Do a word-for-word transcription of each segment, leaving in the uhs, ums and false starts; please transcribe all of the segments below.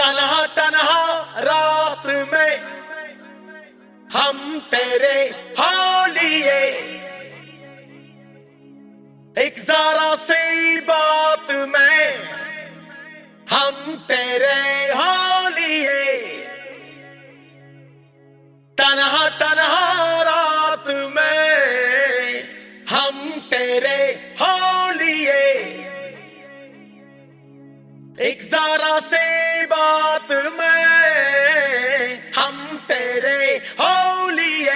तन्हा तन्हा रात में हम तेरे होलिए, एक जरा सी बात में हम तेरे होलिए। तन्हा तन्हा रात में हम तेरे होलिए, एक जरा सी बात में हम तेरे होलिए।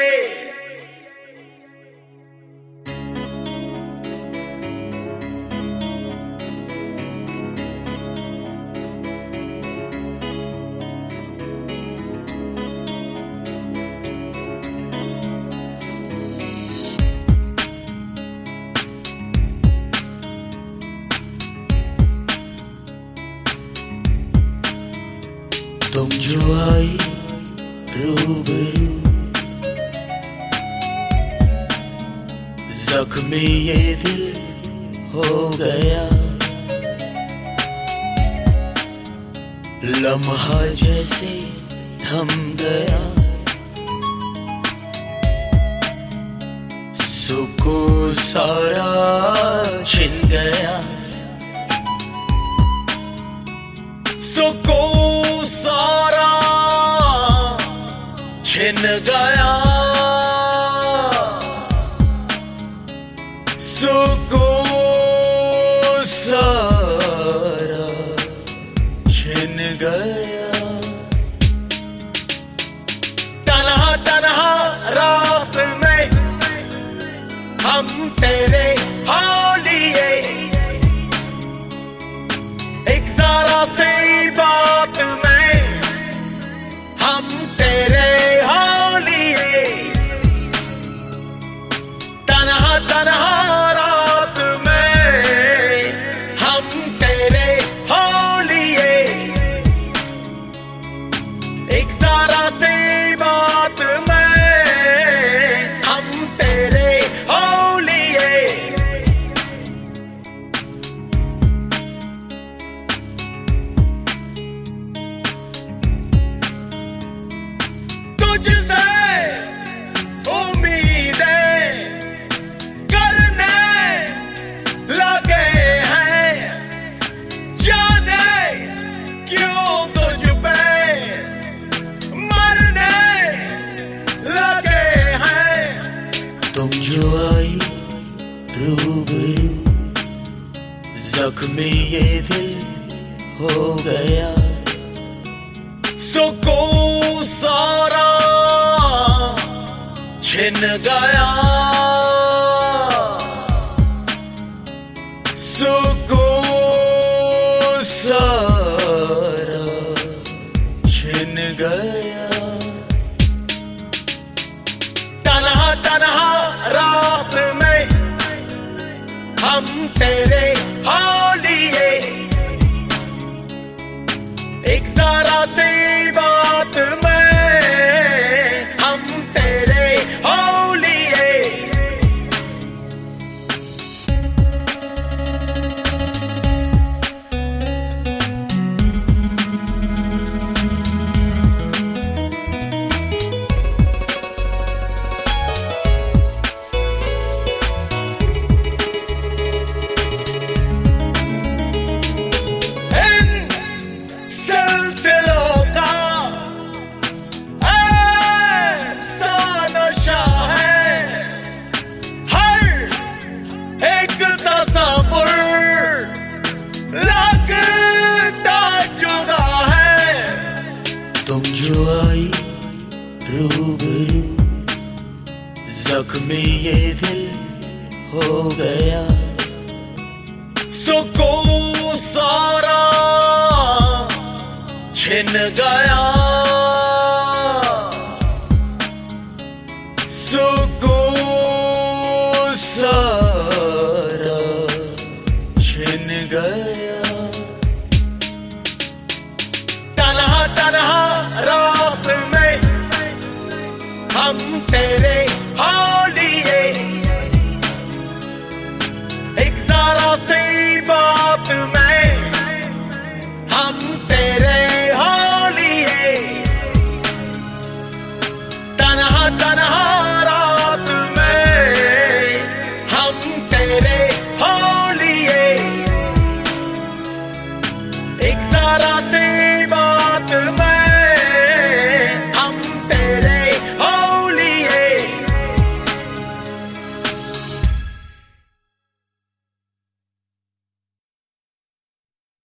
तुम जो आई रूबरू, जख्मी ये दिल हो गया। लम्हा जैसे थम गया, सुकून सारा छिन गया। सुकून सारा छिन गया, सुकून सारा छिन गया। तन्हा तन्हा रात में हम तेरे होलिए, एक जरा सी बात में हम तेरे होलिए। तन्हा तन्हा रात में हम तेरे होलिए, एक जरा सी बात में हम तेरे होलिए। तुझसे उम्मीदें करने लगे हैं, जाने क्यों तुझ पे मरने लगे हैं। तुम जो आई रूबरू, जख्मी ये दिल हो गया। सुकून सारा छिन गया, सुकून सारा छिन गया। तन्हा तन्हा रात में हम तेरे होलिए, एक जरा सी बात में हम तेरे होलिए। इन सिलसिलों का ऐसा नशा है, हर एक तस्वीर लगता जुदा है। तुम जो आई रूबरू, जख्मी ये दिल हो गया। सुकून सारा छिन गया, सुकून सारा छिन गया। तन्हा तन्हा रात में हम तेरे होलिए, एक जरा सी बात में हम तेरे हो जरा से